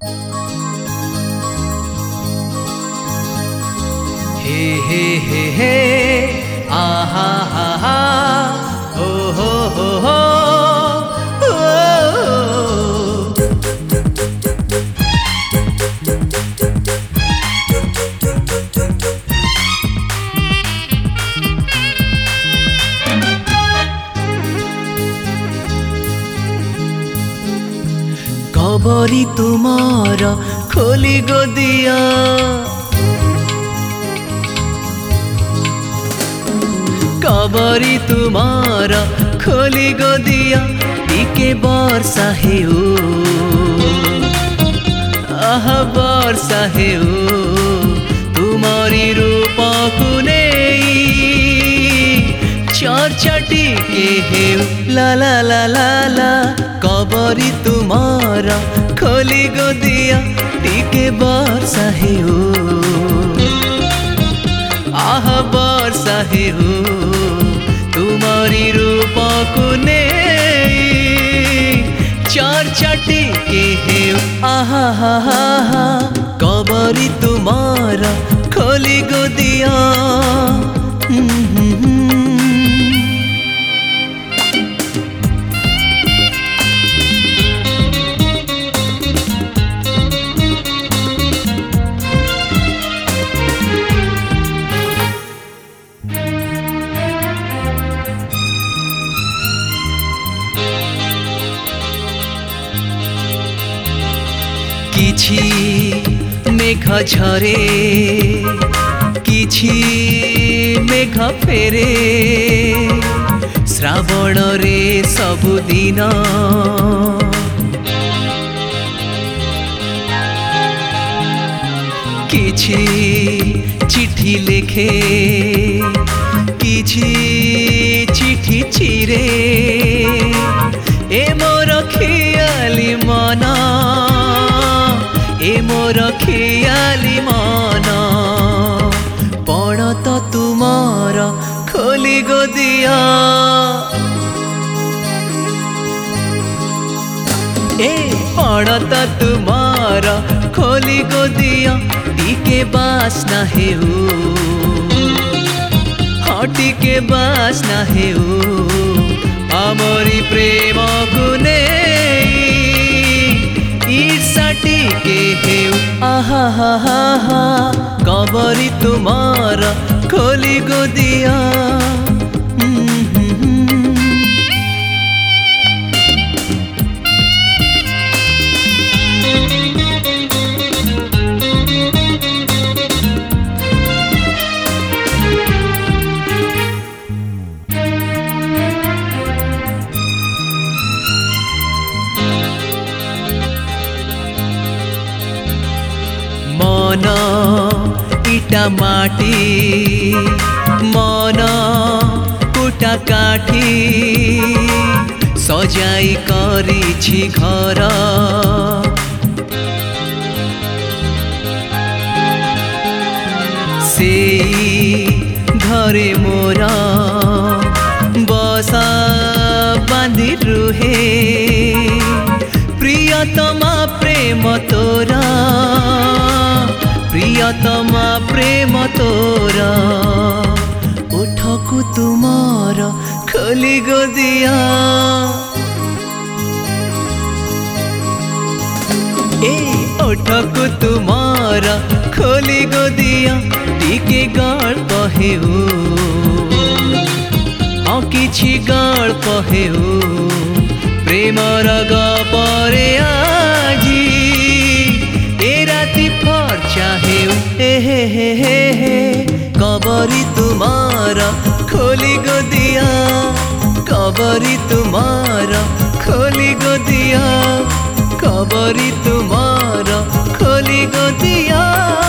हे हे हे हे आहा हा हा ओ हो हो कबरी तुमार खोली गोदिया कबरी तुमार खोली गोदिया टिके वर्षा हेउ आह वर्षा हेउ तुमारी रूप कुने चर्चा टिके हेउ ला ला ला ला ला कबरी तुमार खोली गोदिया टिके वर्षा हेउ आह वर्षा हेउ तुमारी रूप कुने चर्चा टिके हेउ आहा हा हा हा कबरी तुमार खोली गोदिया किछि मेघ झरे किछि मेघ फेरे श्रावण रे सबुदिन किछि चिठी लेखे किछि चिठी चिरे ए मोर खियाली मना ए मोर खियाली मन पण तो तुमार खोली गोदिया ए पण तो तुमार खोली गोदिया टिके बासना हेउ हाँ टिके बासना हेउ आमरी प्रेम कुने ईर्षा टिके हेउ आहा हा हा हा कबरी तुमार खोली गोदिया मन इटा माटी मन कुटा काठी सजाई करिछि घर सेई घरे मोरा बसा बांधी रुहे प्रियतमा प्रेम तोरा प्रियतमा प्रेम तोरा उठकु तुमार खोली गोदिया ए उठकु तुमार खोली गोदिया टिके गल्प हेउ किछि गल्प हेउ प्रेमर गपरे आजी ए राति फर्चा हेउ हे हे हे कबरी तुमार खोली गोदिया कबरी तुमार खोली गोदिया कबरी तुमार खोली गोदिया।